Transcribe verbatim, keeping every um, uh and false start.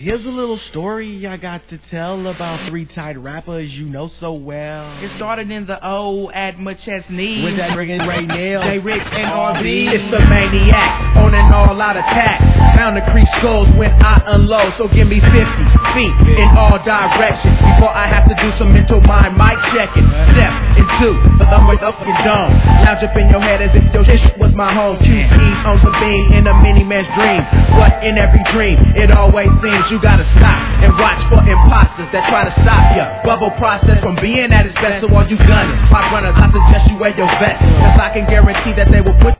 Here's a little story I got to tell about three tight rappers you know so well. It started in the O at McChesney with that friggin' Ray Nail, J-Rich and R B. It's the maniac on an all-out attack. Bound to crease skulls when I unload. So give me fifty feet in all directions before I have to do some mental mind mic checking. Step into the motherfucking dome. Lounge up in your head as if your shit was my home. Q E's on the beam in a mini man's dream. But in every dream, it always seems you gotta stop and watch for imposters that try to stop ya. Bubble process from being at its best. So all you gunners, pop runners, I suggest you wear your vest, cause I can guarantee that they will put